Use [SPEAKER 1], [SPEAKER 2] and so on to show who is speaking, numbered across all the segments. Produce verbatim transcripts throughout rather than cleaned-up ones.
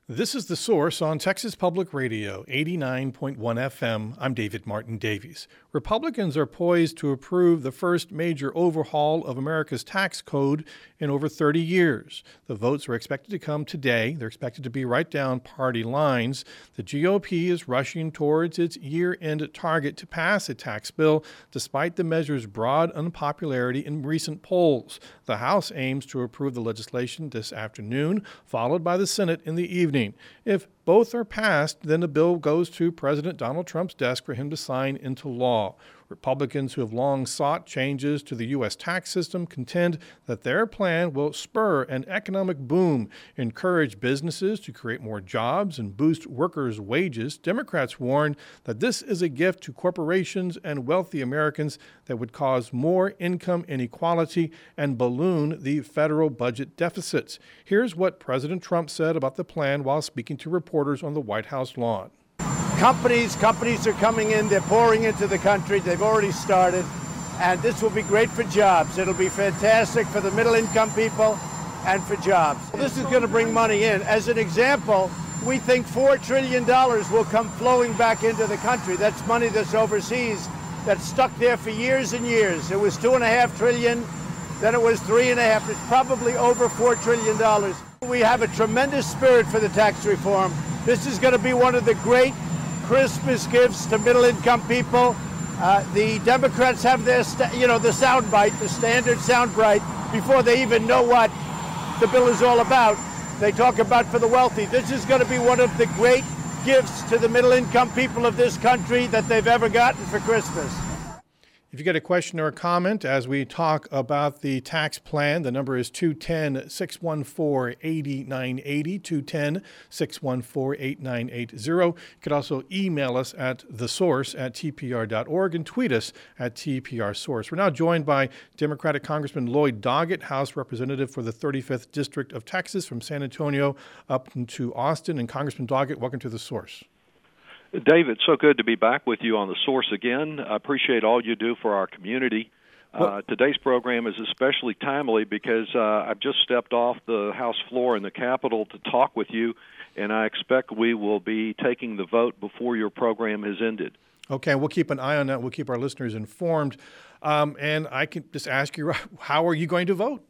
[SPEAKER 1] This is The Source on Texas Public Radio, eighty-nine point one F M. I'm David Martin Davies. Republicans are poised to approve the first major overhaul of America's tax code in over thirty years. The votes are expected to come today. They're expected to be right down party lines. The G O P is rushing towards its year-end target to pass a tax bill, despite the measure's broad unpopularity in recent polls. The House aims to approve the legislation this afternoon, followed by the Senate in the evening. If both are passed, then the bill goes to President Donald Trump's desk for him to sign into law. Republicans who have long sought changes to the U S tax system contend that their plan will spur an economic boom, encourage businesses to create more jobs, and boost workers' wages. Democrats warn that this is a gift to corporations and wealthy Americans that would cause more income inequality and balloon the federal budget deficits. Here's what President Trump said about the plan while speaking to reporters on the White House lawn.
[SPEAKER 2] Companies, companies are coming in, they're pouring into the country, they've already started, and this will be great for jobs. It'll be fantastic for the middle-income people and for jobs. This is going to bring money in. As an example, we think four trillion dollars will come flowing back into the country. That's money that's overseas, that's stuck there for years and years. It was two and a half trillion, then it was three and a half. It's probably over four trillion dollars. We have a tremendous spirit for the tax reform. This is going to be one of the great Christmas gifts to middle-income people. Uh, the Democrats have their, st- you know, the soundbite, the standard soundbite, before they even know what the bill is all about. They talk about for the wealthy. This is going to be one of the great gifts to the middle-income people of this country that they've ever gotten for Christmas.
[SPEAKER 1] If you get a question or a comment as we talk about the tax plan, the number is two one zero, six one four, eight nine eight zero, two one zero, six one four, eight nine eight zero. You could also email us at thesource at t p r dot org and tweet us at T P R Source. We're now joined by Democratic Congressman Lloyd Doggett, House Representative for the thirty-fifth District of Texas, from San Antonio up to Austin. And Congressman Doggett, welcome to The Source.
[SPEAKER 3] David, so good to be back with you on The Source again. I appreciate all you do for our community. Uh, today's program is especially timely because uh, I've just stepped off the House floor in the Capitol to talk with you, and I expect we will be taking the vote before your program has ended.
[SPEAKER 1] Okay, we'll keep an eye on that. We'll keep our listeners informed. Um, and I can just ask you, how are you going to vote?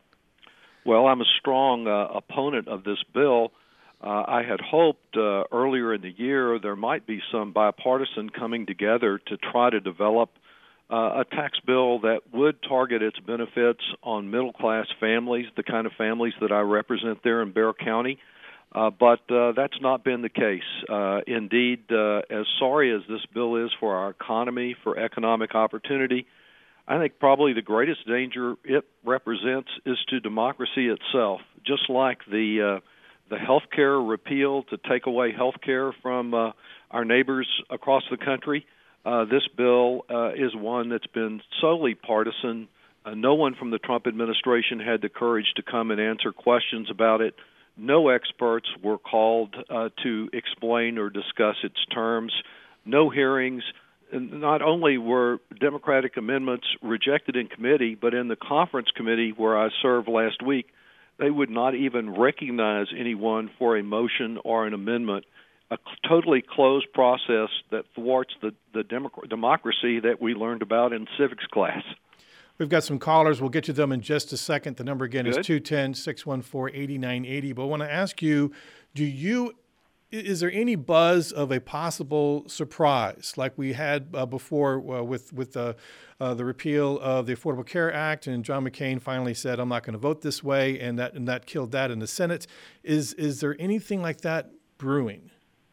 [SPEAKER 3] Well, I'm a strong uh, opponent of this bill. Uh, I had hoped uh, earlier in the year there might be some bipartisan coming together to try to develop uh, a tax bill that would target its benefits on middle-class families, the kind of families that I represent there in Bexar County. Uh, but uh, that's not been the case. Uh, indeed, uh, as sorry as this bill is for our economy, for economic opportunity, I think probably the greatest danger it represents is to democracy itself, just like the uh, the health care repeal to take away health care from uh, our neighbors across the country. Uh, this bill uh, is one that's been solely partisan. Uh, no one from the Trump administration had the courage to come and answer questions about it. No experts were called uh, to explain or discuss its terms. No hearings. And not only were Democratic amendments rejected in committee, but in the conference committee where I served last week, they would not even recognize anyone for a motion or an amendment, a totally closed process that thwarts the, the democ- democracy that we learned about in civics class.
[SPEAKER 1] We've got some callers. We'll get to them in just a second. The number again
[SPEAKER 3] Good.
[SPEAKER 1] is two one zero, six one four, eight nine eight zero. But I want to ask you, do you is there any buzz of a possible surprise like we had uh, before uh, with with the uh, the repeal of the Affordable Care Act, and John McCain finally said, "I'm not going to vote this way," and that and that killed that in the Senate? Is is there anything like that brewing?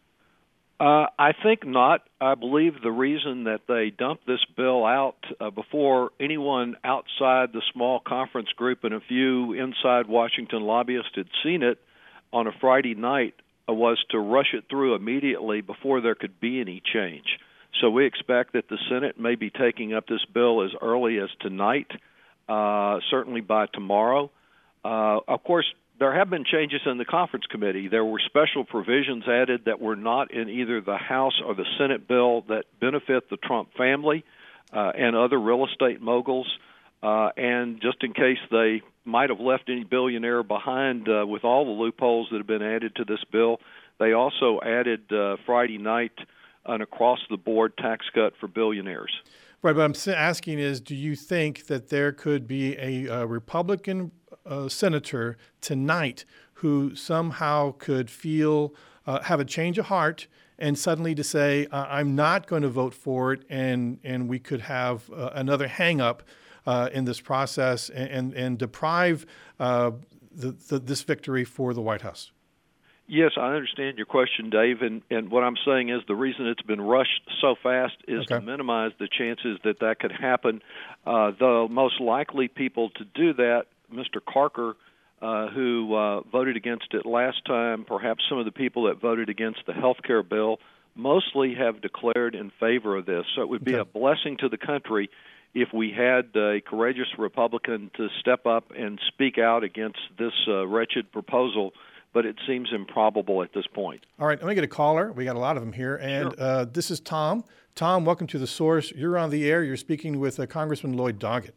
[SPEAKER 3] Uh, I think not. I believe the reason that they dumped this bill out uh, before anyone outside the small conference group and a few inside Washington lobbyists had seen it on a Friday night was to rush it through immediately before there could be any change. So we expect that the Senate may be taking up this bill as early as tonight, uh, certainly by tomorrow. Uh, of course, there have been changes in the conference committee. There were special provisions added that were not in either the House or the Senate bill that benefit the Trump family uh, and other real estate moguls. Uh, and just in case they might have left any billionaire behind uh, with all the loopholes that have been added to this bill, they also added uh, Friday night an across-the-board tax cut for billionaires.
[SPEAKER 1] Right, but I'm asking is, do you think that there could be a, a Republican uh, senator tonight who somehow could feel, uh, have a change of heart and suddenly to say, uh, I'm not going to vote for it, and, and we could have uh, another hang-up uh, in this process and, and, and deprive uh, the, the, this victory for the White House?
[SPEAKER 3] Yes, I understand your question, Dave, and, and what I'm saying is the reason it's been rushed so fast is
[SPEAKER 1] okay.
[SPEAKER 3] to minimize the chances that that could happen. Uh, the most likely people to do that, Mister Carker, uh, who uh, voted against it last time, perhaps some of the people that voted against the health care bill, mostly have declared in favor of this. So it would be
[SPEAKER 1] okay.
[SPEAKER 3] a blessing to the country if we had a courageous Republican to step up and speak out against this uh, wretched proposal, but it seems improbable at this point.
[SPEAKER 1] All right, let me get a caller. We got a lot of them here, and
[SPEAKER 3] sure.
[SPEAKER 1] uh, this is Tom. Tom, welcome to The Source. You're on the air. You're speaking with uh, Congressman Lloyd Doggett.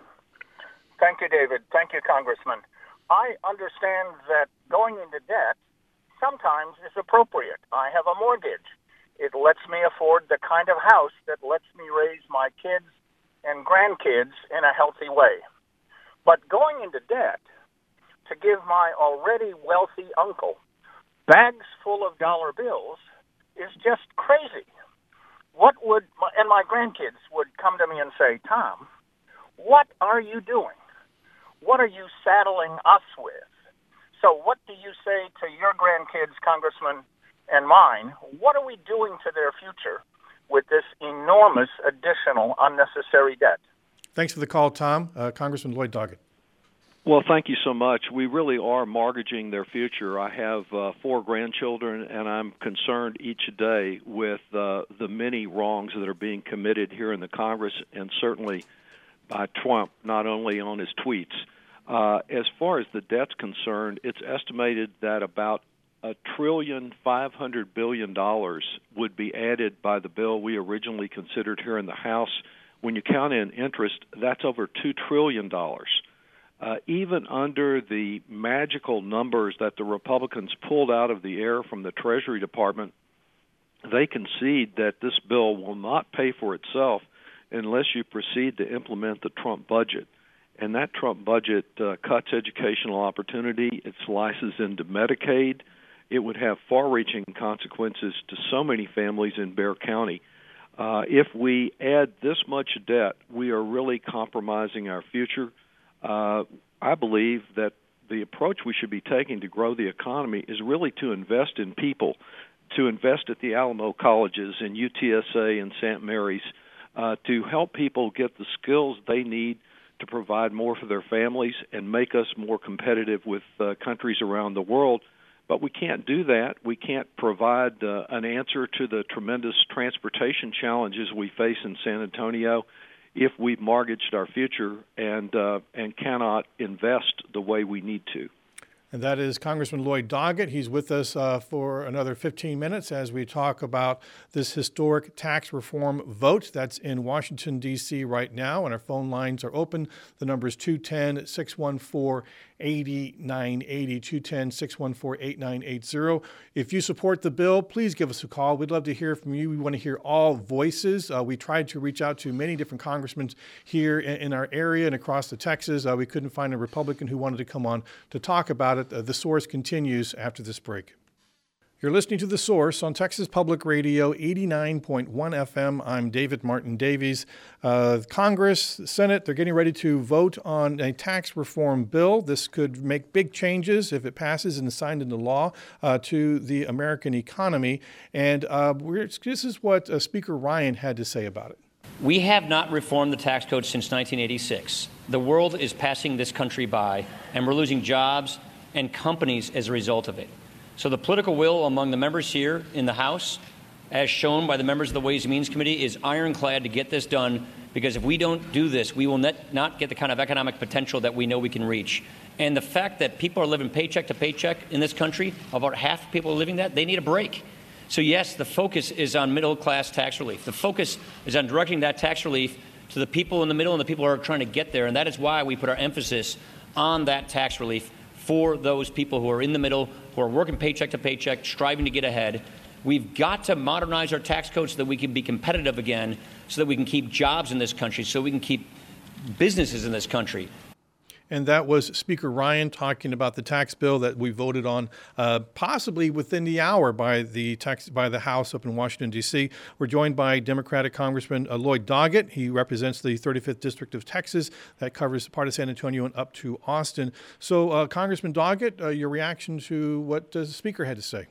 [SPEAKER 4] Thank you, David. Thank you, Congressman. I understand that going into debt sometimes is appropriate. I have a mortgage. It lets me afford the kind of house that lets me raise my kids and grandkids in a healthy way. But going into debt to give my already wealthy uncle bags full of dollar bills is just crazy. What would, and my grandkids would come to me and say, Tom, what are you doing? What are you saddling us with? So what do you say to your grandkids, Congressman, and mine? What are we doing to their future with this enormous additional unnecessary debt?
[SPEAKER 1] Thanks for the call, Tom. Uh, Congressman Lloyd Doggett.
[SPEAKER 3] Well, thank you so much. We really are mortgaging their future. I have uh, four grandchildren, and I'm concerned each day with uh, the many wrongs that are being committed here in the Congress and certainly by Trump, not only on his tweets. Uh, as far as the debt's concerned, it's estimated that about a trillion five hundred billion dollars would be added by the bill we originally considered here in the House. When you count in interest, that's over two trillion dollars. Uh, even under the magical numbers that the Republicans pulled out of the air from the Treasury Department, they concede that this bill will not pay for itself unless you proceed to implement the Trump budget. And that Trump budget uh, cuts educational opportunity. It slices into Medicaid. It would have far-reaching consequences to so many families in Bexar County. Uh, if we add this much debt, we are really compromising our future. Uh, I believe that the approach we should be taking to grow the economy is really to invest in people, to invest at the Alamo colleges and U T S A and Saint Mary's, uh, to help people get the skills they need to provide more for their families and make us more competitive with uh, countries around the world. But we can't do that. We can't provide uh, an answer to the tremendous transportation challenges we face in San Antonio if we've mortgaged our future and uh, and cannot invest the way we need to.
[SPEAKER 1] And that is Congressman Lloyd Doggett. He's with us uh, for another fifteen minutes as we talk about this historic tax reform vote that's in Washington, D C right now. And our phone lines are open. The number is two one zero, six one four, eight nine eight zero, two one zero, six one four, eight nine eight zero. If you support the bill, please give us a call. We'd love to hear from you. We want to hear all voices. Uh, we tried to reach out to many different congressmen here in, in our area and across the Texas. Uh, we couldn't find a Republican who wanted to come on to talk about it. Uh, the Source continues after this break. You're listening to The Source on Texas Public Radio, eighty-nine point one F M. I'm David Martin Davies. Uh, Congress, Senate, they're getting ready to vote on a tax reform bill. This could make big changes if it passes and is signed into law uh, to the American economy. And uh, we're, this is what uh, Speaker Ryan had to say about it.
[SPEAKER 5] We have not reformed the tax code since nineteen eighty-six. The world is passing this country by, and we're losing jobs and companies as a result of it. So the political will among the members here in the House, as shown by the members of the Ways and Means Committee, is ironclad to get this done, because if we don't do this, we will net, not get the kind of economic potential that we know we can reach. And the fact that people are living paycheck to paycheck in this country, about half of people are living that, they need a break. So yes, the focus is on middle-class tax relief. The focus is on directing that tax relief to the people in the middle and the people who are trying to get there. And that is why we put our emphasis on that tax relief for those people who are in the middle, who are working paycheck to paycheck, striving to get ahead. We've got to modernize our tax code so that we can be competitive again, so that we can keep jobs in this country, so we can keep businesses in this country.
[SPEAKER 1] And that was Speaker Ryan talking about the tax bill that we voted on uh, possibly within the hour by the tax, by the House up in Washington, D C. We're joined by Democratic Congressman uh, Lloyd Doggett. He represents the thirty-fifth District of Texas. That covers part of San Antonio and up to Austin. So, uh, Congressman Doggett, uh, your reaction to what uh, the Speaker had to say?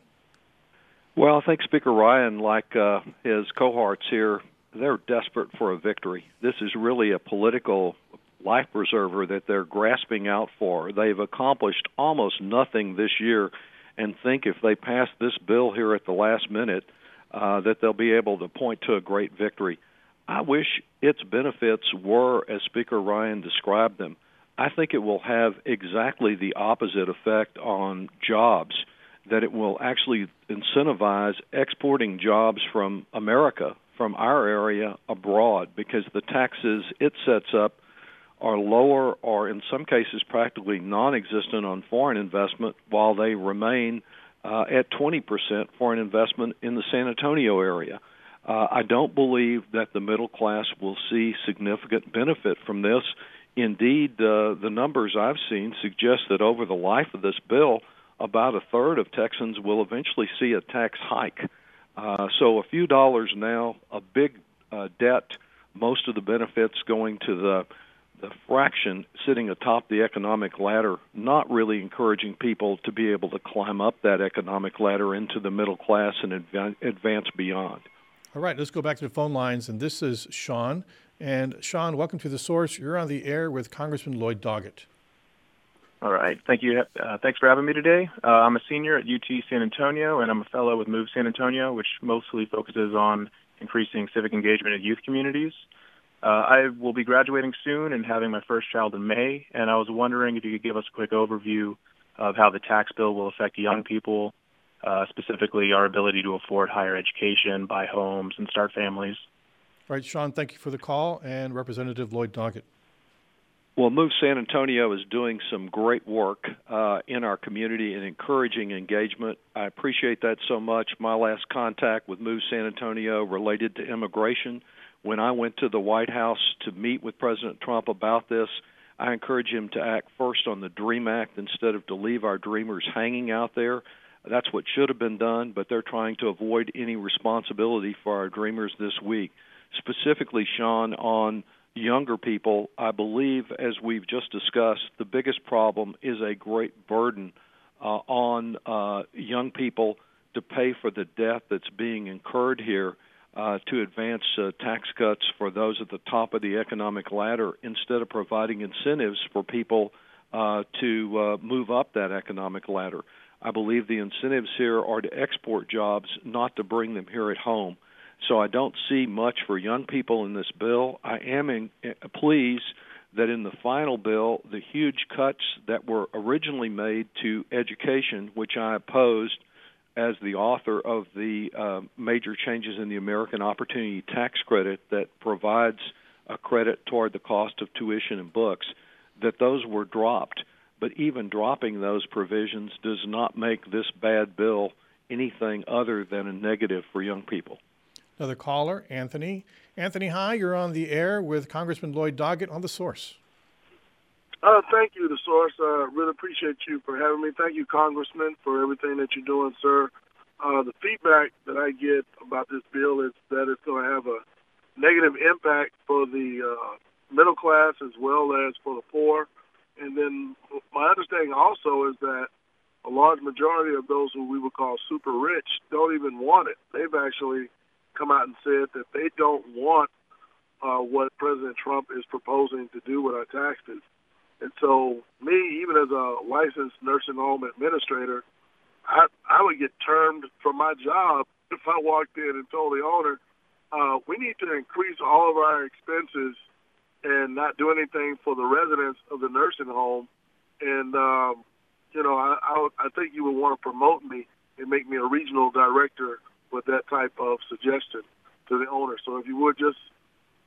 [SPEAKER 3] Well, I think Speaker Ryan, like uh, his cohorts here, they're desperate for a victory. This is really a political life preserver that they're grasping out for. They've accomplished almost nothing this year, and think if they pass this bill here at the last minute, uh, that they'll be able to point to a great victory. I wish its benefits were as Speaker Ryan described them. I think it will have exactly the opposite effect on jobs, that it will actually incentivize exporting jobs from America, from our area, abroad, because the taxes it sets up are lower or in some cases practically non-existent on foreign investment, while they remain uh, at twenty percent foreign investment in the San Antonio area. Uh, I don't believe that the middle class will see significant benefit from this. Indeed, uh, the numbers I've seen suggest that over the life of this bill, about a third of Texans will eventually see a tax hike. Uh, so a few dollars now, a big uh, debt, most of the benefits going to the the fraction sitting atop the economic ladder, not really encouraging people to be able to climb up that economic ladder into the middle class and adv- advance beyond.
[SPEAKER 1] All right, let's go back to the phone lines, and this is Sean. And Sean, welcome to The Source. You're on the air with Congressman Lloyd Doggett.
[SPEAKER 6] All right, thank you. Uh, thanks for having me today. Uh, I'm a senior at U T San Antonio, and I'm a fellow with Move San Antonio, which mostly focuses on increasing civic engagement in youth communities. Uh, I will be graduating soon and having my first child in May, and I was wondering if you could give us a quick overview of how the tax bill will affect young people, uh, specifically our ability to afford higher education, buy homes, and start families.
[SPEAKER 1] All right, Sean, thank you for the call, and Representative Lloyd Doggett.
[SPEAKER 3] Well, Move San Antonio is doing some great work uh, in our community and encouraging engagement. I appreciate that so much. My last contact with Move San Antonio related to immigration. When I went to the White House to meet with President Trump about this, I encouraged him to act first on the DREAM Act instead of to leave our dreamers hanging out there. That's what should have been done, but they're trying to avoid any responsibility for our dreamers this week. Specifically, Sean, on younger people, I believe, as we've just discussed, the biggest problem is a great burden uh, on uh, young people to pay for the debt that's being incurred here uh, to advance uh, tax cuts for those at the top of the economic ladder instead of providing incentives for people uh, to uh, move up that economic ladder. I believe the incentives here are to export jobs, not to bring them here at home. So I don't see much for young people in this bill. I am in, uh, pleased that in the final bill, the huge cuts that were originally made to education, which I opposed as the author of the uh, major changes in the American Opportunity Tax Credit that provides a credit toward the cost of tuition and books, that those were dropped. But even dropping those provisions does not make this bad bill anything other than a negative for young people.
[SPEAKER 1] Another caller, Anthony. Anthony, hi. You're on the air with Congressman Lloyd Doggett on The Source.
[SPEAKER 7] Uh, thank you, The Source. I uh, really appreciate you for having me. Thank you, Congressman, for everything that you're doing, sir. Uh, the feedback that I get about this bill is that it's going to have a negative impact for the uh, middle class as well as for the poor. And then my understanding also is that a large majority of those who we would call super rich don't even want it. They've actually come out and said that they don't want uh, what President Trump is proposing to do with our taxes. And so me, even as a licensed nursing home administrator, I, I would get termed from my job if I walked in and told the owner, uh, we need to increase all of our expenses and not do anything for the residents of the nursing home. And, um, you know, I, I, I think you would want to promote me and make me a regional director with that type of suggestion to the owner. So if you would just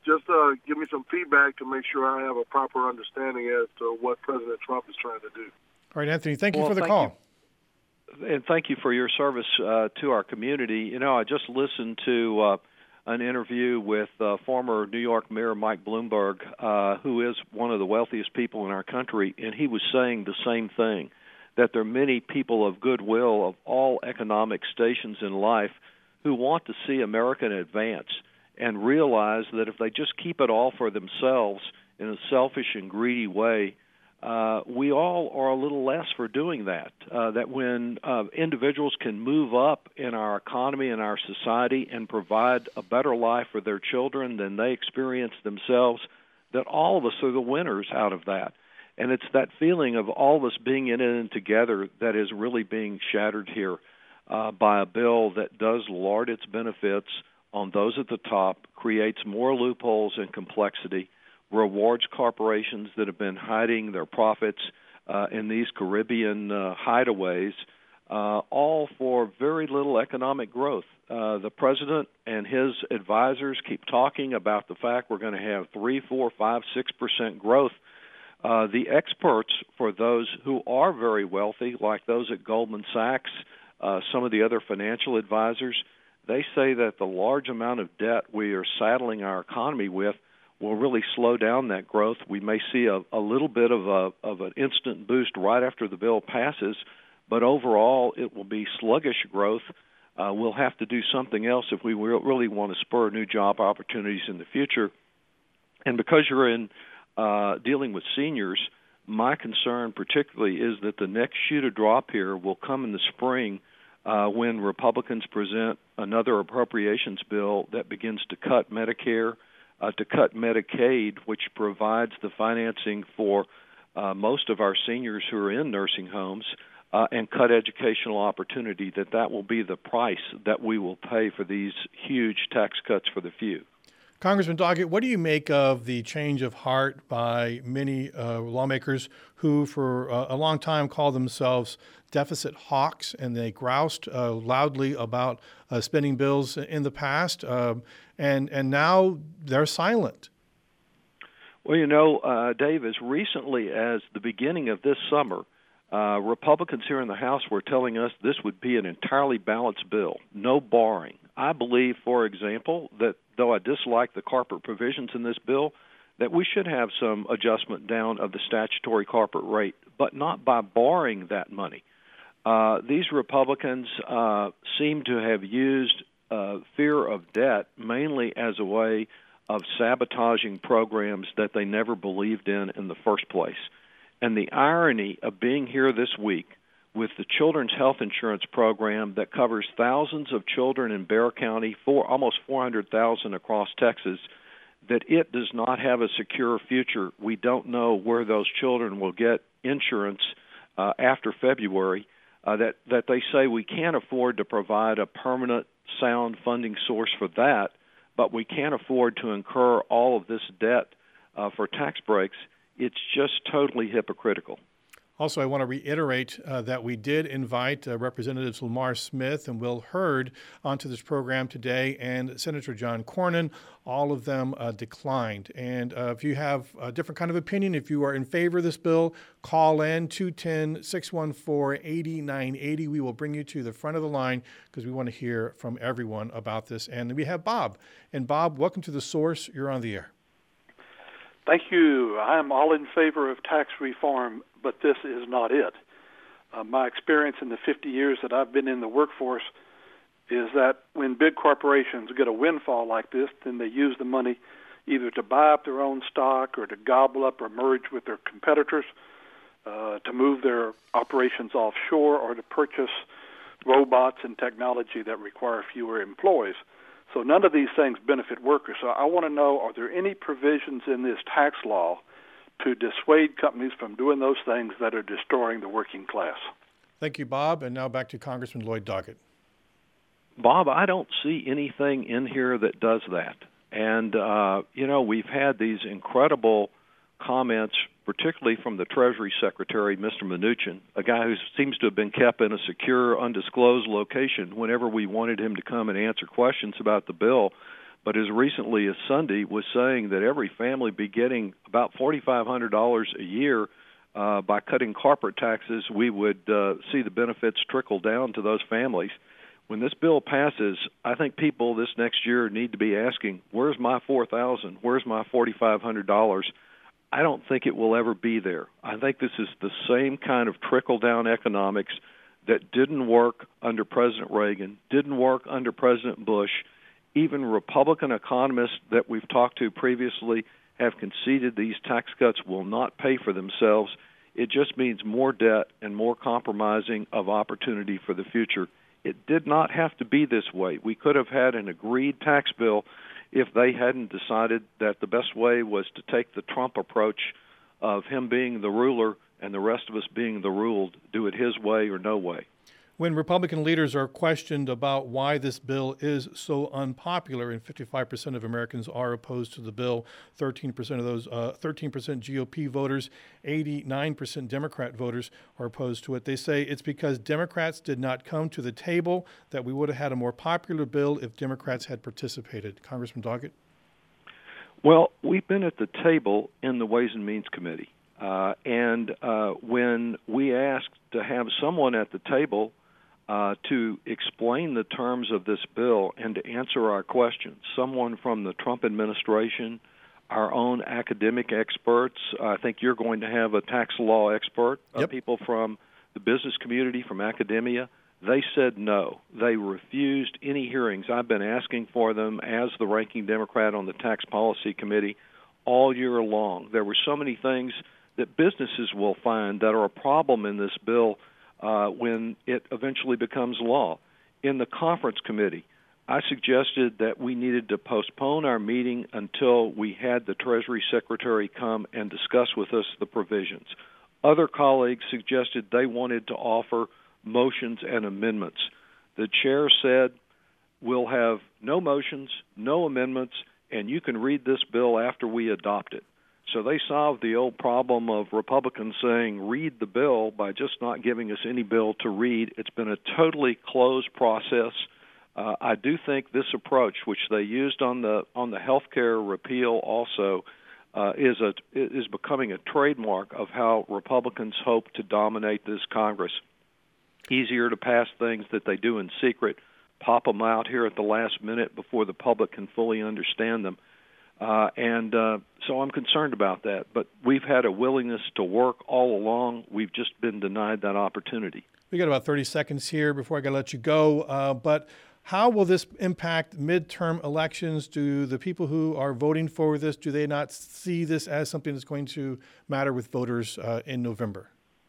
[SPEAKER 7] just uh, give me some feedback to make sure I have a proper understanding as to what President Trump is trying to do.
[SPEAKER 1] All right, Anthony, thank you
[SPEAKER 3] well,
[SPEAKER 1] for the
[SPEAKER 3] thank
[SPEAKER 1] call.
[SPEAKER 3] You. And thank you for your service uh, to our community. You know, I just listened to uh, an interview with uh, former New York Mayor Mike Bloomberg, uh, who is one of the wealthiest people in our country, and he was saying the same thing, that there are many people of goodwill of all economic stations in life who want to see America advance and realize that if they just keep it all for themselves in a selfish and greedy way, Uh, we all are a little less for doing that, uh, that when uh, individuals can move up in our economy and our society and provide a better life for their children than they experience themselves, that all of us are the winners out of that. And it's that feeling of all of us being in it and together that is really being shattered here uh, by a bill that does lard its benefits on those at the top, creates more loopholes and complexity, rewards corporations that have been hiding their profits uh, in these Caribbean uh, hideaways, uh, all for very little economic growth. Uh, the president and his advisors keep talking about the fact we're going to have three, four, five, six percent growth. Uh, the experts for those who are very wealthy, like those at Goldman Sachs, uh, some of the other financial advisors, they say that the large amount of debt we are saddling our economy with will really slow down that growth. We may see a, a little bit of a of an instant boost right after the bill passes, but overall it will be sluggish growth. Uh, we'll have to do something else if we really want to spur new job opportunities in the future. And because you're in uh, dealing with seniors, my concern particularly is that the next shoe to drop here will come in the spring uh, when Republicans present another appropriations bill that begins to cut Medicare, Uh, to cut Medicaid, which provides the financing for uh, most of our seniors who are in nursing homes, uh, and cut educational opportunity, that that will be the price that we will pay for these huge tax cuts for the few.
[SPEAKER 1] Congressman Doggett, what do you make of the change of heart by many uh, lawmakers who for uh, a long time called themselves deficit hawks, and they groused uh, loudly about uh, spending bills in the past, uh, and, and now they're silent?
[SPEAKER 3] Well, you know, uh, Dave, as recently as the beginning of this summer, uh, Republicans here in the House were telling us this would be an entirely balanced bill, no borrowing. I believe, for example, that though I dislike the corporate provisions in this bill, that we should have some adjustment down of the statutory corporate rate, but not by borrowing that money. Uh, these Republicans uh, seem to have used uh, fear of debt mainly as a way of sabotaging programs that they never believed in in the first place. And the irony of being here this week with the Children's Health Insurance Program that covers thousands of children in Bexar County, for almost four hundred thousand across Texas, that it does not have a secure future. We don't know where those children will get insurance uh, after February, uh, that, that they say we can't afford to provide a permanent, sound funding source for that, but we can't afford to incur all of this debt uh, for tax breaks. It's just totally hypocritical.
[SPEAKER 1] Also, I want to reiterate uh, that we did invite uh, Representatives Lamar Smith and Will Hurd onto this program today, and Senator John Cornyn. All of them uh, declined. And uh, if you have a different kind of opinion, if you are in favor of this bill, call in two one zero, six one four, eight nine eight zero. We will bring you to the front of the line because we want to hear from everyone about this. And we have Bob. And Bob, welcome to The Source. You're on the air.
[SPEAKER 8] Thank you. I'm all in favor of tax reform, but this is not it. Uh, my experience in the fifty years that I've been in the workforce is that when big corporations get a windfall like this, then they use the money either to buy up their own stock or to gobble up or merge with their competitors, uh, to move their operations offshore, or to purchase robots and technology that require fewer employees. So none of these things benefit workers. So I want to know, are there any provisions in this tax law to dissuade companies from doing those things that are destroying the working class?
[SPEAKER 1] Thank you, Bob. And now back to Congressman Lloyd Doggett.
[SPEAKER 3] Bob, I don't see anything in here that does that. And, uh, you know, we've had these incredible comments, particularly from the Treasury Secretary, Mister Mnuchin, a guy who seems to have been kept in a secure, undisclosed location whenever we wanted him to come and answer questions about the bill. but as recently as Sunday was saying that every family be getting about forty-five hundred dollars a year. Uh, by cutting corporate taxes, we would uh, see the benefits trickle down to those families. When this bill passes, I think people this next year need to be asking, where's my four thousand dollars? Where's my forty-five hundred dollars? I don't think it will ever be there. I think this is the same kind of trickle-down economics that didn't work under President Reagan, didn't work under President Bush. Even Republican economists that we've talked to previously have conceded these tax cuts will not pay for themselves. It just means more debt and more compromising of opportunity for the future. It did not have to be this way. We could have had an agreed tax bill if they hadn't decided that the best way was to take the Trump approach of him being the ruler and the rest of us being the ruled, do it his way or no way.
[SPEAKER 1] When Republican leaders are questioned about why this bill is so unpopular, and fifty-five percent of Americans are opposed to the bill, thirteen percent of those, uh, thirteen percent G O P voters, eighty-nine percent Democrat voters are opposed to it. They say it's because Democrats did not come to the table, that we would have had a more popular bill if Democrats had participated. Congressman Doggett?
[SPEAKER 3] Well, we've been at the table in the Ways and Means Committee, uh, and uh, when we asked to have someone at the table Uh, to explain the terms of this bill and to answer our questions, someone from the Trump administration, our own academic experts. I think you're going to have a tax law expert,
[SPEAKER 1] yep.
[SPEAKER 3] uh, people from the business community, from academia. They said no. They refused any hearings. I've been asking for them as the ranking Democrat on the Tax Policy Committee all year long. There were so many things that businesses will find that are a problem in this bill Uh, when it eventually becomes law. In the conference committee, I suggested that we needed to postpone our meeting until we had the Treasury Secretary come and discuss with us the provisions. Other colleagues suggested they wanted to offer motions and amendments. The chair said, we'll have no motions, no amendments, and you can read this bill after we adopt it. So they solved the old problem of Republicans saying, read the bill, by just not giving us any bill to read. It's been a totally closed process. Uh, I do think this approach, which they used on the on the health care repeal also, uh, is a is becoming a trademark of how Republicans hope to dominate this Congress. Easier to pass things that they do in secret, pop them out here at the last minute before the public can fully understand them. Uh, and uh, so I'm concerned about that. But we've had a willingness to work all along. We've just been denied that opportunity.
[SPEAKER 1] We got about thirty seconds here before I got to let you go. Uh, but how will this impact midterm elections? Do the people who are voting for this, do they not see this as something that's going to matter with voters uh, in November?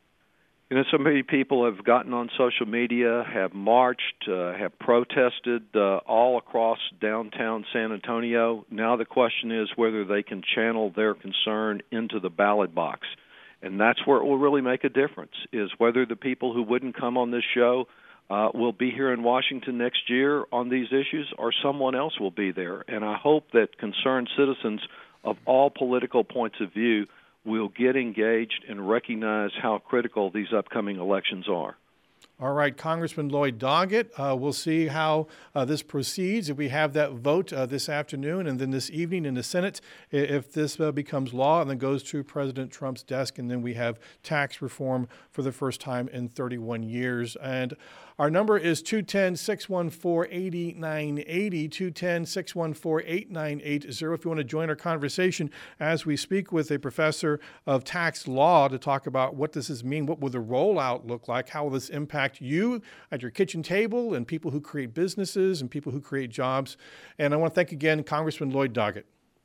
[SPEAKER 3] You know, so many people have gotten on social media, have marched, uh, have protested uh, all across downtown San Antonio. Now the question is whether they can channel their concern into the ballot box. And that's where it will really make a difference, is whether the people who wouldn't come on this show uh, will be here in Washington next year on these issues, or someone else will be there. And I hope that concerned citizens of all political points of view will get engaged and recognize how critical these upcoming elections are.
[SPEAKER 1] All right, Congressman Lloyd Doggett, uh, we'll see how uh, this proceeds. If we have that vote uh, this afternoon and then this evening in the Senate, if this uh, becomes law and then goes to President Trump's desk, and then we have tax reform for the first time in thirty-one years. And our number is two one zero, six one four, eight nine eight zero, two one zero, six one four, eight nine eight zero. If you want to join our conversation as we speak with a professor of tax law to talk about what does this mean, what will the rollout look like, how will this impact you at your kitchen table and people who create businesses and people who create jobs. And I want to thank again Congressman Lloyd Doggett.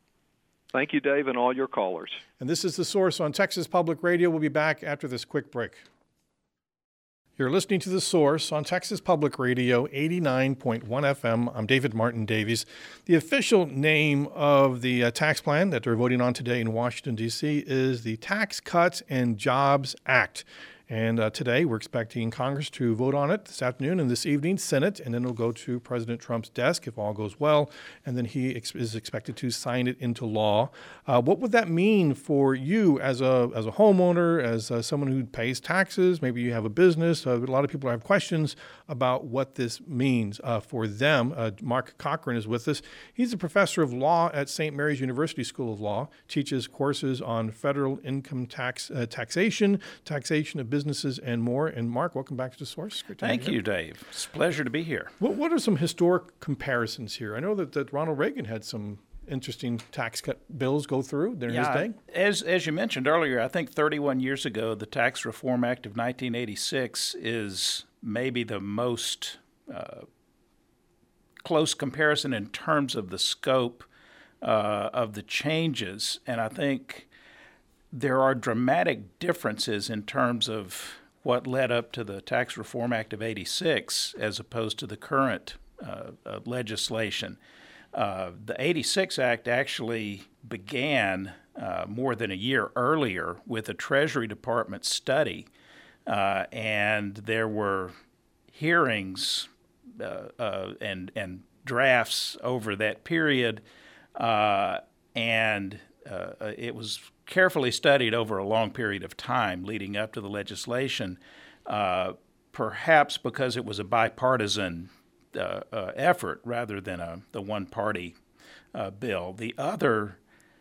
[SPEAKER 3] Thank you, Dave, and all your callers.
[SPEAKER 1] And this is The Source on Texas Public Radio. We'll be back after this quick break. You're listening to The Source on Texas Public Radio, eighty-nine point one F M. I'm David Martin Davies. The official name of the uh, tax plan that they're voting on today in Washington, D C is the Tax Cuts and Jobs Act. And uh, today we're expecting Congress to vote on it this afternoon and this evening, Senate, and then it'll go to President Trump's desk if all goes well, and then he ex- is expected to sign it into law. Uh, what would that mean for you as a as a homeowner, as uh, someone who pays taxes? Maybe you have a business. Uh, a lot of people have questions about what this means uh, for them. Uh, Mark Cochran is with us. He's a professor of law at Saint Mary's University School of Law, teaches courses on federal income tax uh, taxation, taxation of businesses, and more. And Mark, welcome back to The Source. Great to
[SPEAKER 9] Thank you, Dave. It's a pleasure to be here.
[SPEAKER 1] What, what are some historic comparisons here? I know that, that Ronald Reagan had some interesting tax cut bills go through during
[SPEAKER 9] yeah,
[SPEAKER 1] his day.
[SPEAKER 9] As as you mentioned earlier, I think thirty-one years ago, the Tax Reform Act of nineteen eighty-six is maybe the most uh, close comparison in terms of the scope uh, of the changes. And I think there are dramatic differences in terms of what led up to the Tax Reform Act of eighty-six as opposed to the current uh, uh, legislation. Uh, the eighty-six Act actually began uh, more than a year earlier with a Treasury Department study, uh, and there were hearings uh, uh, and and drafts over that period, uh, and uh, it was carefully studied over a long period of time leading up to the legislation, uh, perhaps because it was a bipartisan Uh, uh, effort rather than a the one-party uh, bill. The other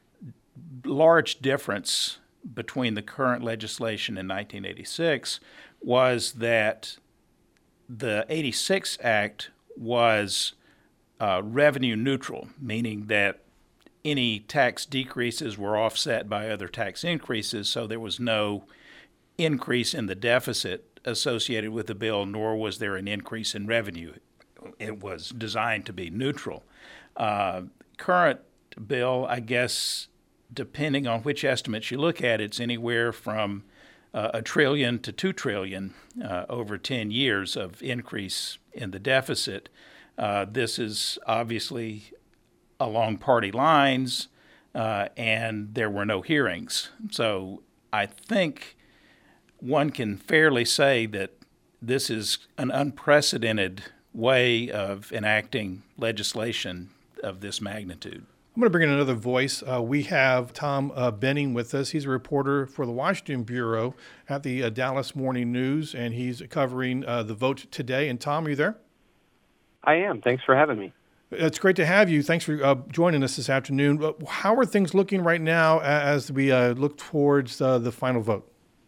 [SPEAKER 9] large difference between the current legislation in nineteen eighty-six was that the eighty-six Act was uh, revenue neutral, meaning that any tax decreases were offset by other tax increases, so there was no increase in the deficit associated with the bill, nor was there an increase in revenue. It was designed to be neutral. Uh, current bill, I guess, depending on which estimates you look at, it's anywhere from uh, a trillion to two trillion uh, over ten years of increase in the deficit. Uh, this is obviously along party lines, uh, and there were no hearings. So I think one can fairly say that this is an unprecedented way of enacting legislation of this magnitude.
[SPEAKER 1] I'm going to bring in another voice. Uh, we have Tom uh, Benning with us. He's a reporter for the Washington Bureau at the uh, Dallas Morning News, and he's covering uh, the vote today. And Tom, are you there?
[SPEAKER 10] I am. Thanks for having me.
[SPEAKER 1] It's great to have you. Thanks for uh, joining us this afternoon. How are things looking right now as we uh, look towards uh, the final vote?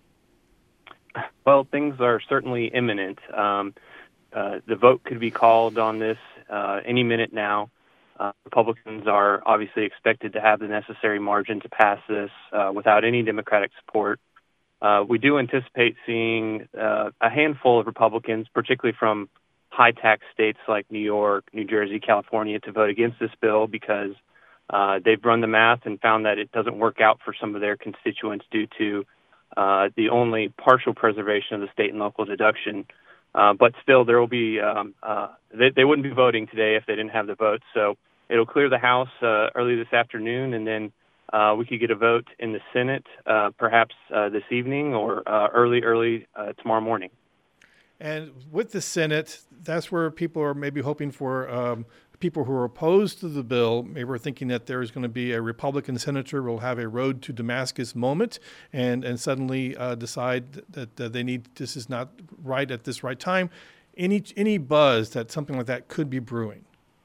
[SPEAKER 10] Well, things are certainly imminent. Um, Uh, the vote could be called on this uh, any minute now. Uh, Republicans are obviously expected to have the necessary margin to pass this uh, without any Democratic support. Uh, we do anticipate seeing uh, a handful of Republicans, particularly from high-tax states like New York, New Jersey, California, to vote against this bill because uh, they've run the math and found that it doesn't work out for some of their constituents due to uh, the only partial preservation of the state and local deduction. Uh, but still, there will be, um, uh, they, they wouldn't be voting today if they didn't have the votes. So it'll clear the House uh, early this afternoon, and then uh, we could get a vote in the Senate uh, perhaps uh, this evening or uh, early, early uh, tomorrow morning.
[SPEAKER 1] And with the Senate, that's where people are maybe hoping for um, people who are opposed to the bill. Maybe we're thinking that there is going to be a Republican senator who will have a road to Damascus moment and, and suddenly uh, decide that uh, they need, this is not right at this right time. Any, any buzz that something like that could be brewing?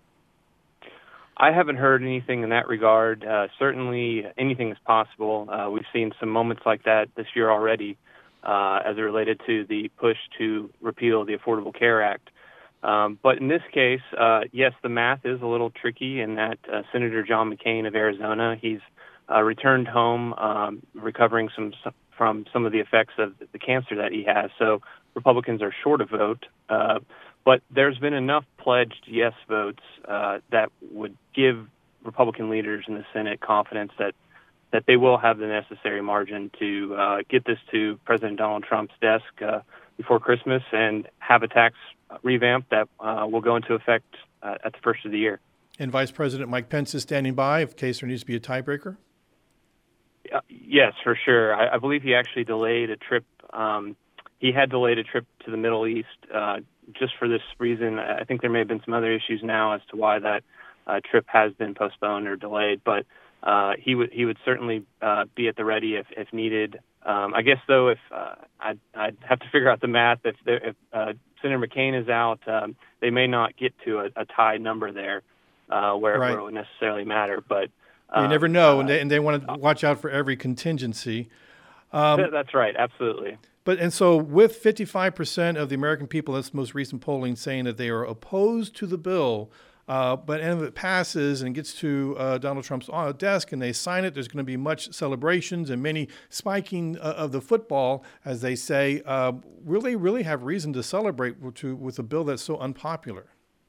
[SPEAKER 10] I haven't heard anything in that regard. Uh, certainly anything is possible. Uh, we've seen some moments like that this year already uh, as it related to the push to repeal the Affordable Care Act. Um, but in this case, uh, yes, the math is a little tricky in that uh, Senator John McCain of Arizona, he's uh, returned home um, recovering some from some of the effects of the cancer that he has. So Republicans are short a vote. Uh, but there's been enough pledged yes votes uh, that would give Republican leaders in the Senate confidence that, that they will have the necessary margin to uh, get this to President Donald Trump's desk uh, before Christmas and have a tax revamp that uh, will go into effect uh, at the first of the year.
[SPEAKER 1] And Vice President Mike Pence is standing by in case there needs to be a tiebreaker?
[SPEAKER 10] Uh, yes, for sure. I, I believe he actually delayed a trip um, he had delayed a trip to the Middle East uh, just for this reason. I think there may have been some other issues now as to why that uh, trip has been postponed or delayed, but uh, he would he would certainly uh, be at the ready if, if needed. Um, I guess, though, if uh, I'd, I'd have to figure out the math. If, if uh, Senator McCain is out, um, they may not get to a, a tie number there uh, where,
[SPEAKER 1] right.
[SPEAKER 10] where it would necessarily matter. But
[SPEAKER 1] you
[SPEAKER 10] um,
[SPEAKER 1] never know,
[SPEAKER 10] uh,
[SPEAKER 1] and, they, and they want to watch out for every contingency. Um,
[SPEAKER 10] that's right, absolutely.
[SPEAKER 1] But and so with fifty-five percent of the American people, that's the most recent polling, saying that they are opposed to the bill, uh, but and if it passes and gets to uh, Donald Trump's desk and they sign it, there's going to be much celebrations and many spiking uh, of the football, as they say. Uh, will they really have reason to celebrate with, to, with a bill that's so unpopular?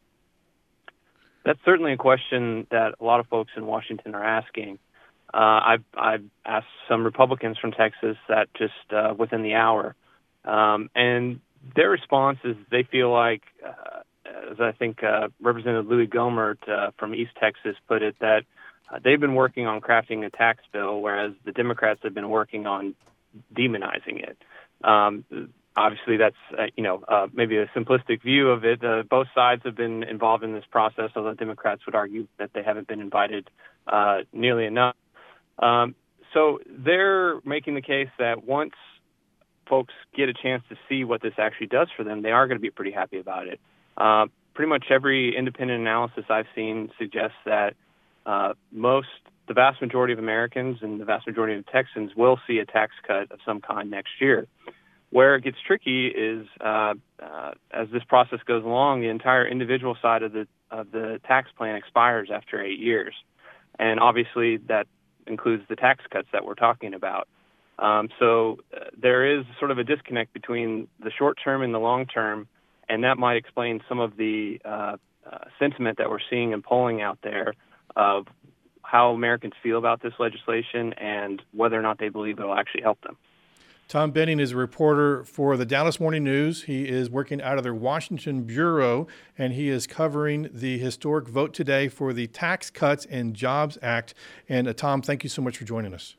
[SPEAKER 10] That's certainly a question that a lot of folks in Washington are asking. Uh, I've, I've asked some Republicans from Texas that just uh, within the hour, um, and their response is they feel like, uh, as I think uh, Representative Louis Gohmert uh, from East Texas put it, that uh, they've been working on crafting a tax bill, whereas the Democrats have been working on demonizing it. Um, obviously, that's uh, you know uh, maybe a simplistic view of it. Uh, both sides have been involved in this process, although Democrats would argue that they haven't been invited uh, nearly enough. Um, so they're making the case that once folks get a chance to see what this actually does for them, they are going to be pretty happy about it. Uh, pretty much every independent analysis I've seen suggests that uh, most, the vast majority of Americans and the vast majority of Texans will see a tax cut of some kind next year. Where it gets tricky is uh, uh, as this process goes along, the entire individual side of the of the tax plan expires after eight years, and obviously that includes the tax cuts that we're talking about. Um, so uh, there is sort of a disconnect between the short term and the long term, and that might explain some of the uh, uh, sentiment that we're seeing in polling out there of how Americans feel about this legislation and whether or not they believe it will actually help them.
[SPEAKER 1] Tom Benning is a reporter for the Dallas Morning News. He is working out of their Washington bureau, and he is covering the historic vote today for the Tax Cuts and Jobs Act. And uh, Tom, thank you so much for joining us.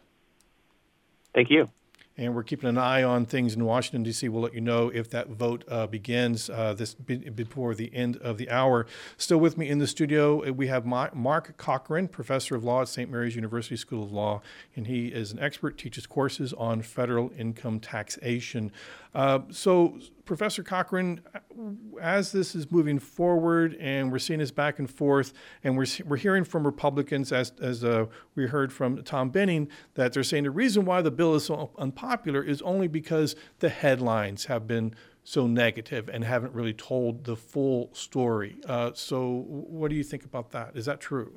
[SPEAKER 10] Thank you.
[SPEAKER 1] And we're keeping an eye on things in Washington, D C We'll let you know if that vote uh, begins uh, this b- before the end of the hour. Still with me in the studio, we have Mark Cochran, professor of law at Saint Mary's University School of Law, and he is an expert, teaches courses on federal income taxation. Uh, so, Professor Cochran, as this is moving forward and we're seeing this back and forth, and we're we're hearing from Republicans, as as uh, we heard from Tom Benning, that they're saying the reason why the bill is so unpopular is only because the headlines have been so negative and haven't really told the full story. Uh, so, what do you think about that? Is that true?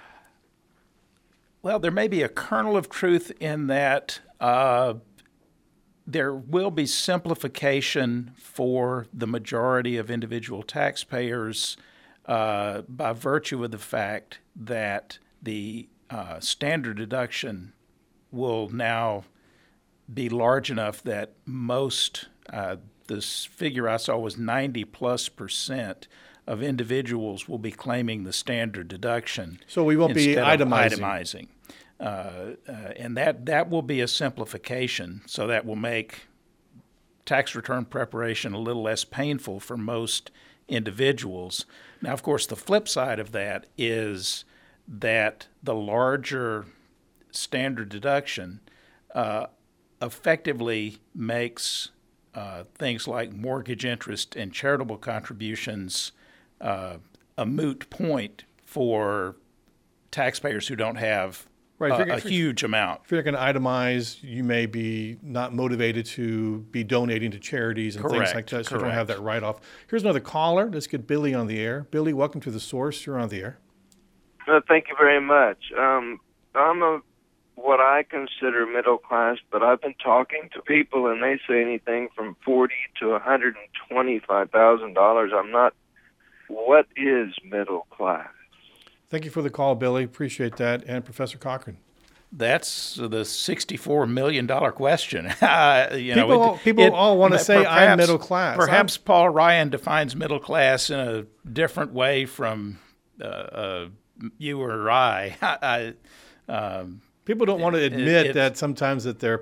[SPEAKER 9] Well, there may be a kernel of truth in that. Uh, There will be simplification for the majority of individual taxpayers uh, by virtue of the fact that the uh, standard deduction will now be large enough that most, uh, this figure I saw was ninety plus percent of individuals will be claiming the standard deduction.
[SPEAKER 1] So we won't be itemizing.
[SPEAKER 9] itemizing. Uh, uh, and that, that will be a simplification, so that will make tax return preparation a little less painful for most individuals. Now, of course, the flip side of that is that the larger standard deduction uh, effectively makes uh, things like mortgage interest and charitable contributions uh, a moot point for taxpayers who don't have
[SPEAKER 1] Right,
[SPEAKER 9] uh,
[SPEAKER 1] if you're,
[SPEAKER 9] a
[SPEAKER 1] if
[SPEAKER 9] huge amount.
[SPEAKER 1] If you're going to itemize, you may be not motivated to be donating to charities and
[SPEAKER 9] Correct,
[SPEAKER 1] things like that, so
[SPEAKER 9] correct.
[SPEAKER 1] you don't have that write-off. Here's another caller. Let's get Billy on the air. Billy, welcome to The Source. You're on the air.
[SPEAKER 11] Uh, thank you very much. Um, I'm a what I consider middle class, but I've been talking to people, and they say anything from forty to one hundred twenty-five thousand dollars. I'm not. What is middle class?
[SPEAKER 1] Thank you for the call, Billy. Appreciate that. And Professor Cochran.
[SPEAKER 9] That's the sixty-four million dollars question. uh, you
[SPEAKER 1] people
[SPEAKER 9] know,
[SPEAKER 1] all,
[SPEAKER 9] it,
[SPEAKER 1] people
[SPEAKER 9] it,
[SPEAKER 1] all want to say
[SPEAKER 9] perhaps,
[SPEAKER 1] I'm middle class.
[SPEAKER 9] Perhaps
[SPEAKER 1] I'm,
[SPEAKER 9] Paul Ryan defines middle class in a different way from uh, uh, you or I. I um,
[SPEAKER 1] people don't want to admit
[SPEAKER 9] it,
[SPEAKER 1] that sometimes that they're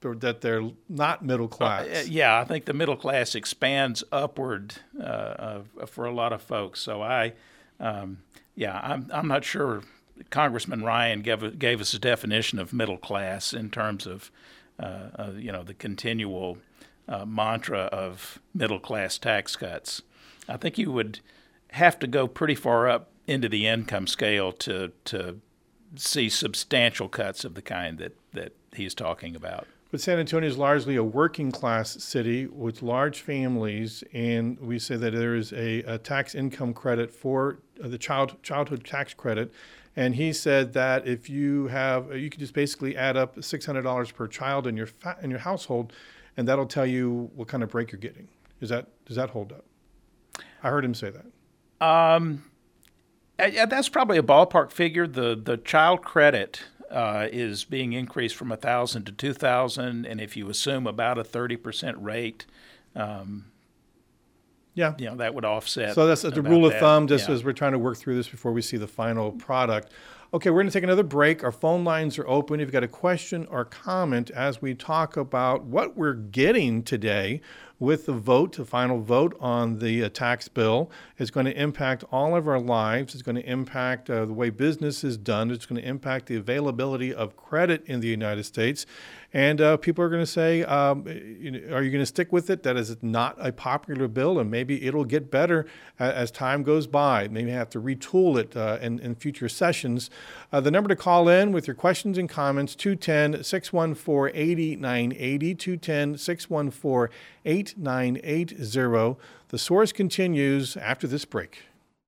[SPEAKER 1] that they're not middle class.
[SPEAKER 9] Uh, yeah, I think the middle class expands upward uh, uh, for a lot of folks. So I, um, yeah, I'm I'm not sure Congressman Ryan gave gave us a definition of middle class in terms of uh, uh, you know the continual uh, mantra of middle class tax cuts. I think you would have to go pretty far up into the income scale to to see substantial cuts of the kind that, that he's talking about.
[SPEAKER 1] But San Antonio is largely a working class city with large families, and we say that there is a, a tax income credit for uh, the child childhood tax credit. And he said that if you have, you can just basically add up six hundred dollars per child in your fa- in your household, and that'll tell you what kind of break you're getting. Is that does that hold up? I heard him say that.
[SPEAKER 9] Um, that's probably a ballpark figure. The the child credit uh, is being increased from a thousand to two thousand, and if you assume about a thirty percent rate, um,
[SPEAKER 1] yeah,
[SPEAKER 9] you know that would offset.
[SPEAKER 1] So that's the rule of
[SPEAKER 9] that.
[SPEAKER 1] thumb, just
[SPEAKER 9] yeah.
[SPEAKER 1] as we're trying to work through this before we see the final product. Okay, we're going to take another break. Our phone lines are open. If you've got a question or comment as we talk about what we're getting today with the vote, the final vote on the uh, tax bill, is going to impact all of our lives. It's going to impact uh, the way business is done. It's going to impact the availability of credit in the United States. And uh, people are going to say, um, you know, are you going to stick with it? That is not a popular bill, and maybe it'll get better as, as time goes by. Maybe have to retool it uh, in, in future sessions. Uh, the number to call in with your questions and comments, two one zero, six one four, eight nine eight zero, two one zero, six one four, eight nine eight zero. The Source continues after this break.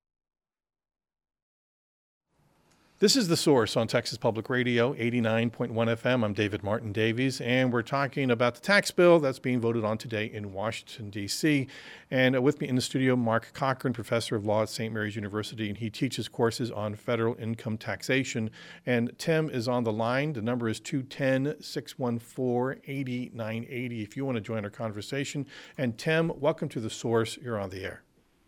[SPEAKER 1] This is The Source on Texas Public Radio, eighty-nine point one F M. I'm David Martin Davies, and we're talking about the tax bill that's being voted on today in Washington, D C And with me in the studio, Mark Cochran, professor of law at Saint Mary's University, and he teaches courses on federal income taxation. And Tim is on the line. The number is two one zero, six one four, eight nine eight zero if you want to join our conversation. And Tim, welcome to The Source. You're on the air.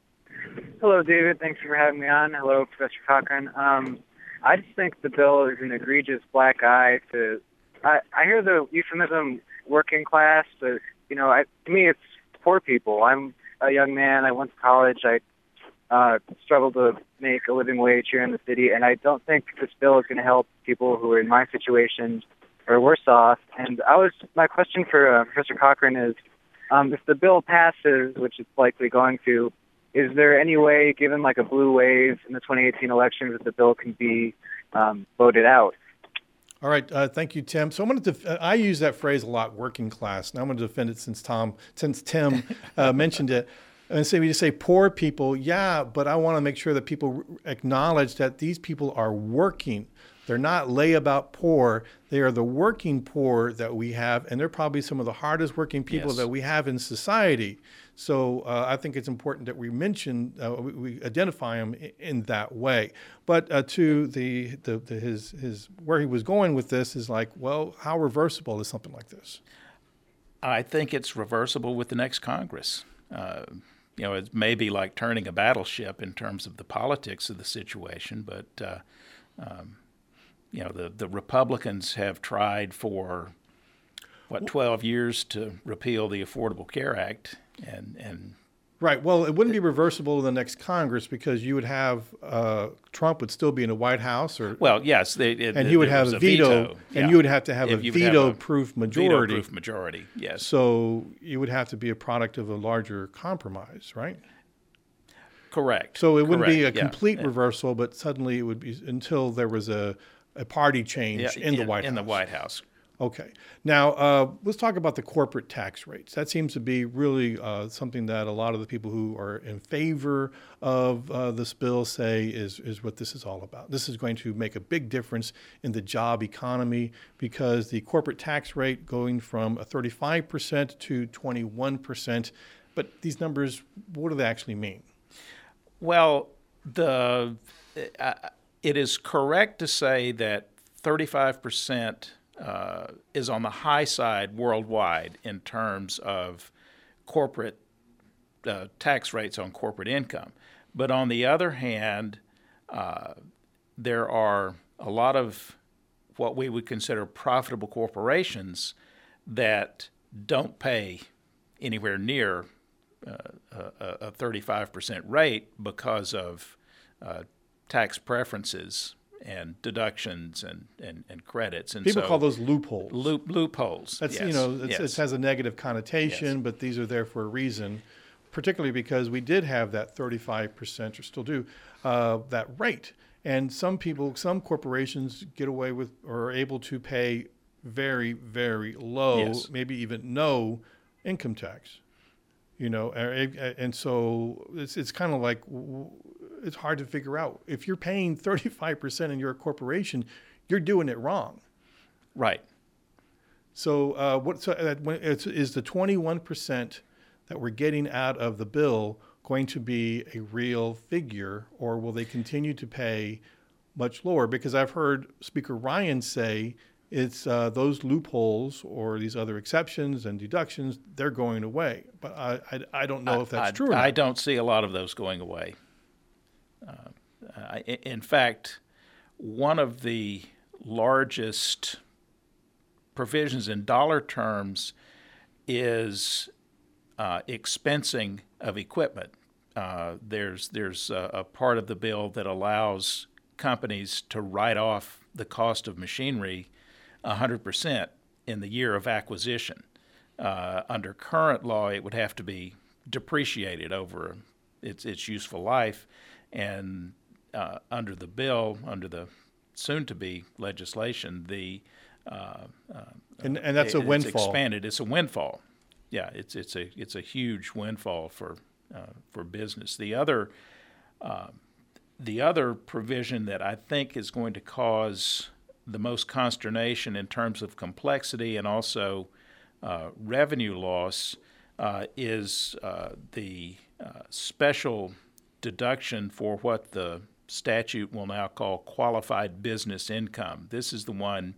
[SPEAKER 12] Hello, David. Thanks for having me on. Hello, Professor Cochran. Um, I just think the bill is an egregious black eye to. I, I hear the euphemism working class, but you know, I, to me, it's poor people. I'm a young man. I went to college. I uh, struggled to make a living wage here in the city, and I don't think this bill is going to help people who are in my situation or worse off. And I was my question for uh, Professor Cochran is, um, if the bill passes, which it's likely going to. Is there any way, given like a blue wave in the twenty eighteen elections, that the bill can be um, voted out?
[SPEAKER 1] All right, uh, thank you, Tim. So I'm going to def- I use that phrase a lot, working class. Now I'm going to defend it since Tom, since Tim uh, mentioned it. And so we just say poor people, yeah, but I want to make sure that people acknowledge that these people are working. They're not layabout poor. They are the working poor that we have, and they're probably some of the hardest working people
[SPEAKER 9] yes.
[SPEAKER 1] that we have in society. So uh, I think it's important that we mention, uh, we, we identify them in, in that way. But uh, to the, the, the his his where he was going with this is like, well, how reversible is something like this?
[SPEAKER 9] I think it's reversible with the next Congress. Uh, you know, it may be like turning a battleship in terms of the politics of the situation, but uh, um, you know, the the Republicans have tried for what twelve years to repeal the Affordable Care Act. And and
[SPEAKER 1] right. Well, it wouldn't be reversible in the next Congress because you would have uh, Trump would still be in the White House, or
[SPEAKER 9] well, yes, they, it,
[SPEAKER 1] and he would have a veto,
[SPEAKER 9] veto.
[SPEAKER 1] and
[SPEAKER 9] yeah.
[SPEAKER 1] you would have to have
[SPEAKER 9] if
[SPEAKER 1] a veto-proof majority.
[SPEAKER 9] Veto-proof majority, yes.
[SPEAKER 1] So you would have to be a product of a larger compromise, right?
[SPEAKER 9] Correct.
[SPEAKER 1] So it wouldn't
[SPEAKER 9] Correct.
[SPEAKER 1] be a
[SPEAKER 9] yeah.
[SPEAKER 1] complete
[SPEAKER 9] yeah.
[SPEAKER 1] reversal, but suddenly it would be until there was a, a party change
[SPEAKER 9] yeah,
[SPEAKER 1] in the
[SPEAKER 9] in,
[SPEAKER 1] White
[SPEAKER 9] in
[SPEAKER 1] House.
[SPEAKER 9] the White House.
[SPEAKER 1] Okay. Now, uh, let's talk about the corporate tax rates. That seems to be really uh, something that a lot of the people who are in favor of uh, this bill say is, is what this is all about. This is going to make a big difference in the job economy because the corporate tax rate going from a thirty-five percent to twenty-one percent. But these numbers, what do they actually mean?
[SPEAKER 9] Well, the uh, it is correct to say that thirty-five percent uh, is on the high side worldwide in terms of corporate uh, tax rates on corporate income. But on the other hand, uh, there are a lot of what we would consider profitable corporations that don't pay anywhere near uh, a, a thirty-five percent rate because of uh, tax preferences and deductions and, and, and credits. And
[SPEAKER 1] people
[SPEAKER 9] so,
[SPEAKER 1] call those loopholes.
[SPEAKER 9] Loop, loopholes.
[SPEAKER 1] That's,
[SPEAKER 9] yes.
[SPEAKER 1] you know, it's,
[SPEAKER 9] yes.
[SPEAKER 1] it has a negative connotation,
[SPEAKER 9] yes.
[SPEAKER 1] but these are there for a reason, particularly because we did have that thirty-five percent, or still do, uh, that rate. And some people, some corporations get away with or are able to pay very, very low,
[SPEAKER 9] yes.
[SPEAKER 1] maybe even no income tax. You know, and so it's it's kind of like, it's hard to figure out. If you're paying thirty-five percent in your corporation, you're doing it wrong.
[SPEAKER 9] Right.
[SPEAKER 1] So uh, what? So uh, it's, is the twenty-one percent that we're getting out of the bill going to be a real figure, or will they continue to pay much lower? Because I've heard Speaker Ryan say it's uh, those loopholes or these other exceptions and deductions, they're going away. But I, I, I don't know
[SPEAKER 9] I,
[SPEAKER 1] if that's
[SPEAKER 9] I,
[SPEAKER 1] true or not.
[SPEAKER 9] I don't see a lot of those going away. Uh, I, in fact, one of the largest provisions in dollar terms is uh, expensing of equipment. Uh, there's there's a, a part of the bill that allows companies to write off the cost of machinery one hundred percent in the year of acquisition. Uh, under current law, it would have to be depreciated over its its useful life, and uh, under the bill, under the soon-to-be legislation, the uh, uh,
[SPEAKER 1] and and that's
[SPEAKER 9] it,
[SPEAKER 1] a windfall.
[SPEAKER 9] It's expanded. It's a windfall. Yeah, it's it's a it's a huge windfall for uh, for business. The other uh, the other provision that I think is going to cause the most consternation in terms of complexity and also uh, revenue loss uh, is uh, the uh, special deduction for what the statute will now call qualified business income. This is the one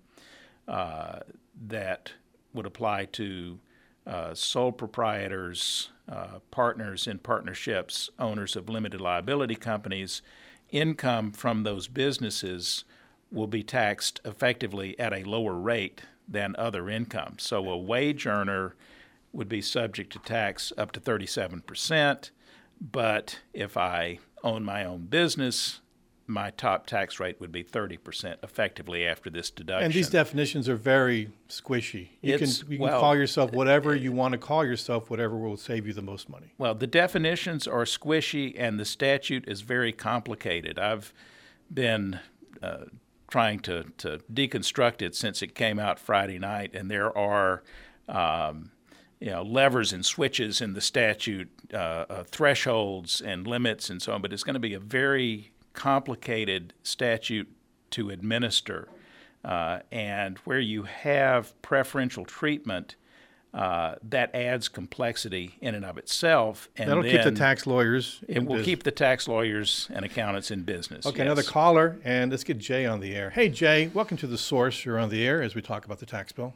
[SPEAKER 9] uh, that would apply to uh, sole proprietors, uh, partners in partnerships, owners of limited liability companies. Income from those businesses will be taxed effectively at a lower rate than other income. So a wage earner would be subject to tax up to thirty-seven percent, but if I own my own business, my top tax rate would be thirty percent effectively after this deduction.
[SPEAKER 1] And these definitions are very squishy. You
[SPEAKER 9] It's,
[SPEAKER 1] can you can
[SPEAKER 9] well,
[SPEAKER 1] call yourself whatever you want to call yourself, whatever will save you the most money.
[SPEAKER 9] Well, the definitions are squishy and the statute is very complicated. I've been uh, trying to, to deconstruct it since it came out Friday night, and there are um, you know, levers and switches in the statute, uh, uh, thresholds and limits and so on, but it's going to be a very complicated statute to administer. Uh, and where you have preferential treatment, uh, that adds complexity in and of itself. And
[SPEAKER 1] that'll
[SPEAKER 9] then
[SPEAKER 1] keep the tax lawyers in
[SPEAKER 9] It will
[SPEAKER 1] business.
[SPEAKER 9] keep the tax lawyers and accountants in business.
[SPEAKER 1] Okay,
[SPEAKER 9] yes.
[SPEAKER 1] another caller, and let's get Jay on the air. Hey, Jay, welcome to The Source. You're on the air as we talk about the tax bill.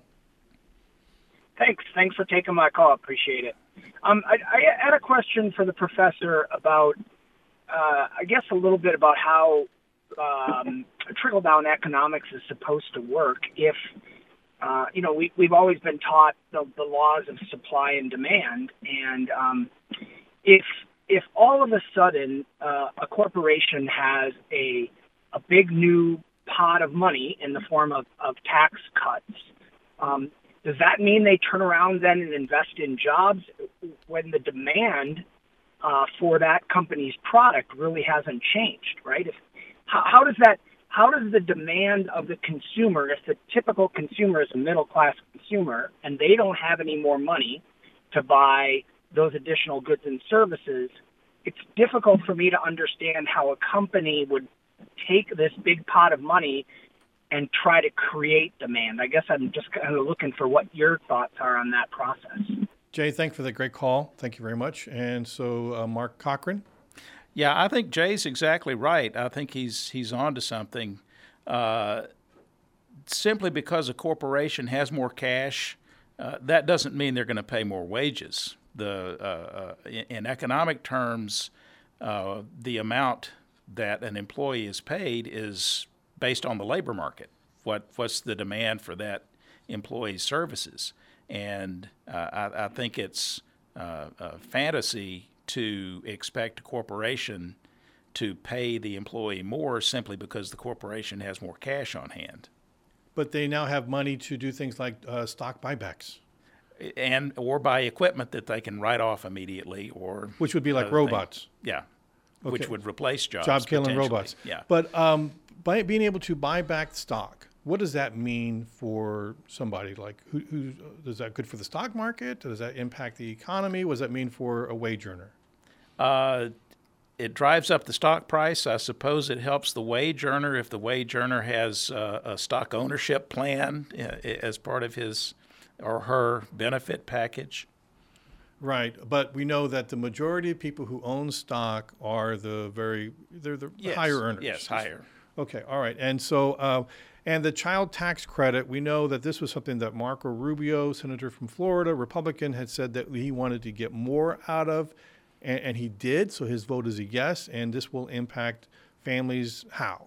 [SPEAKER 13] Thanks. Thanks for taking my call. Appreciate it. Um, I, I had a question for the professor about, uh, I guess, a little bit about how um, trickle-down economics is supposed to work. If, uh, you know, we, we've always been taught the, the laws of supply and demand, and um, if if all of a sudden uh, a corporation has a a big new pot of money in the form of, of tax cuts, um, does that mean they turn around then and invest in jobs when the demand uh, for that company's product really hasn't changed, right? If, how, how does that, how does the demand of the consumer, if the typical consumer is a middle-class consumer and they don't have any more money to buy those additional goods and services, it's difficult for me to understand how a company would take this big pot of money and try to create demand. I guess I'm just kind of looking for what your thoughts are on that process.
[SPEAKER 1] Jay, thanks for that great call. Thank you very much. And so, uh, Mark Cochran.
[SPEAKER 9] Yeah, I think Jay's exactly right. I think he's he's on to something. Uh, simply because a corporation has more cash, uh, that doesn't mean they're going to pay more wages. The uh, uh, in, in economic terms, uh, the amount that an employee is paid is based on the labor market. What what's the demand for that employee's services? And uh, I, I think it's uh, a fantasy to expect a corporation to pay the employee more simply because the corporation has more cash on hand.
[SPEAKER 1] But they now have money to do things like uh, stock buybacks.
[SPEAKER 9] And or buy equipment that they can write off immediately, or
[SPEAKER 1] which would be like
[SPEAKER 9] other
[SPEAKER 1] robots.
[SPEAKER 9] Things. Yeah,
[SPEAKER 1] okay.
[SPEAKER 9] Which would replace jobs.
[SPEAKER 1] Job killing robots.
[SPEAKER 9] Yeah.
[SPEAKER 1] But um, by being able to buy back stock, what does that mean for somebody? Like, who, who is that good for the stock market? Does that impact the economy? What does that mean for a wage earner?
[SPEAKER 9] Uh, it drives up the stock price. I suppose it helps the wage earner if the wage earner has uh, a stock ownership plan uh, as part of his or her benefit package.
[SPEAKER 1] Right, but we know that the majority of people who own stock are the very, they're the
[SPEAKER 9] yes.
[SPEAKER 1] higher earners.
[SPEAKER 9] Yes, higher.
[SPEAKER 1] Okay, all right. And so, uh, and the child tax credit, we know that this was something that Marco Rubio, senator from Florida, Republican, had said that he wanted to get more out of, and, and he did, so his vote is a yes, and this will impact families how?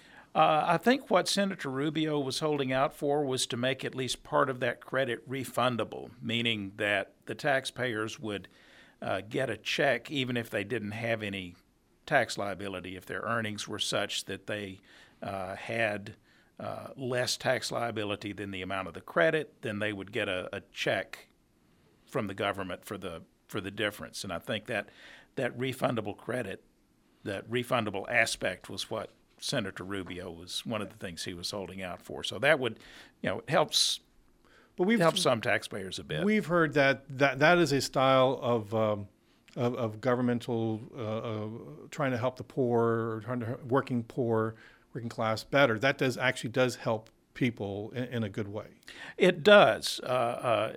[SPEAKER 9] Uh, I think what Senator Rubio was holding out for was to make at least part of that credit refundable, meaning that the taxpayers would uh, get a check even if they didn't have any tax liability. If their earnings were such that they uh, had uh, less tax liability than the amount of the credit, then they would get a, a check from the government for the for the difference. And I think that that refundable credit, that refundable aspect was what Senator Rubio was one of the things he was holding out for. So that would, you know, it helps,
[SPEAKER 1] but we've
[SPEAKER 9] helps some taxpayers a bit.
[SPEAKER 1] We've heard that that, that is a style of, um, of, of governmental uh, uh, trying to help the poor, or trying to working poor, working class better. That does actually does help people in, in a good way.
[SPEAKER 9] It does. Uh, uh,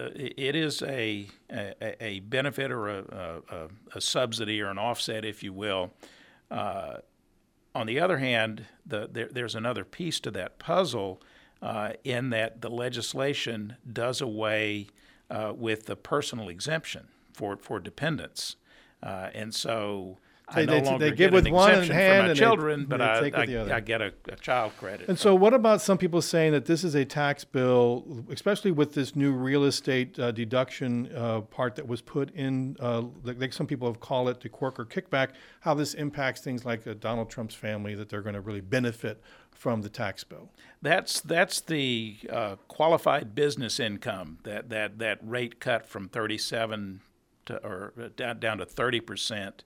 [SPEAKER 9] it is a, a, a benefit or a, a, a subsidy or an offset, if you will. Uh, On the other hand, the, there, there's another piece to that puzzle uh, in that the legislation does away uh, with the personal exemption for, for dependents. Uh, and so
[SPEAKER 1] They,
[SPEAKER 9] I no
[SPEAKER 1] they,
[SPEAKER 9] longer
[SPEAKER 1] they give
[SPEAKER 9] get
[SPEAKER 1] with
[SPEAKER 9] an
[SPEAKER 1] one
[SPEAKER 9] exemption
[SPEAKER 1] hand
[SPEAKER 9] for my
[SPEAKER 1] and
[SPEAKER 9] children,
[SPEAKER 1] they,
[SPEAKER 9] but
[SPEAKER 1] they
[SPEAKER 9] I,
[SPEAKER 1] take with the other.
[SPEAKER 9] I, I get a, a child credit.
[SPEAKER 1] And so what about some people saying that this is a tax bill, especially with this new real estate uh, deduction uh, part that was put in, uh, like, like some people have called it the Corker kickback, how this impacts things like uh, Donald Trump's family, that they're going to really benefit from the tax bill?
[SPEAKER 9] That's that's the uh, qualified business income, that, that, that rate cut from thirty-seven to or down, down to thirty percent.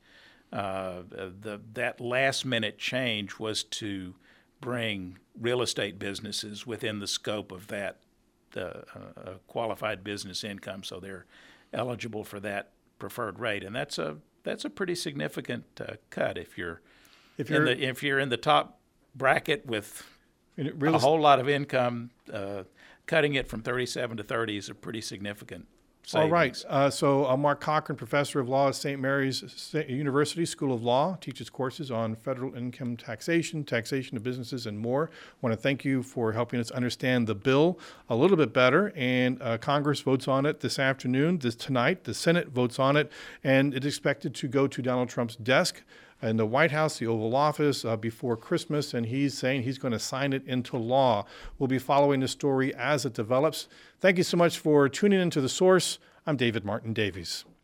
[SPEAKER 9] Uh, the that last minute change was to bring real estate businesses within the scope of that uh, uh, qualified business income, so they're eligible for that preferred rate, and that's a that's a pretty significant uh, cut if you're if you're in the, if you're in the top bracket with a whole lot of income. Uh, cutting it from thirty-seven to thirty is a pretty significant savings.
[SPEAKER 1] All right. Uh, so uh, Mark Cochran, professor of law at Saint Mary's University School of Law, teaches courses on federal income taxation, taxation of businesses, and more. I want to thank you for helping us understand the bill a little bit better. And uh, Congress votes on it this afternoon, this tonight. The Senate votes on it, and it's expected to go to Donald Trump's desk in the White House, the Oval Office, uh, before Christmas, and he's saying he's going to sign it into law. We'll be following the story as it develops. Thank you so much for tuning into The Source. I'm David Martin Davies.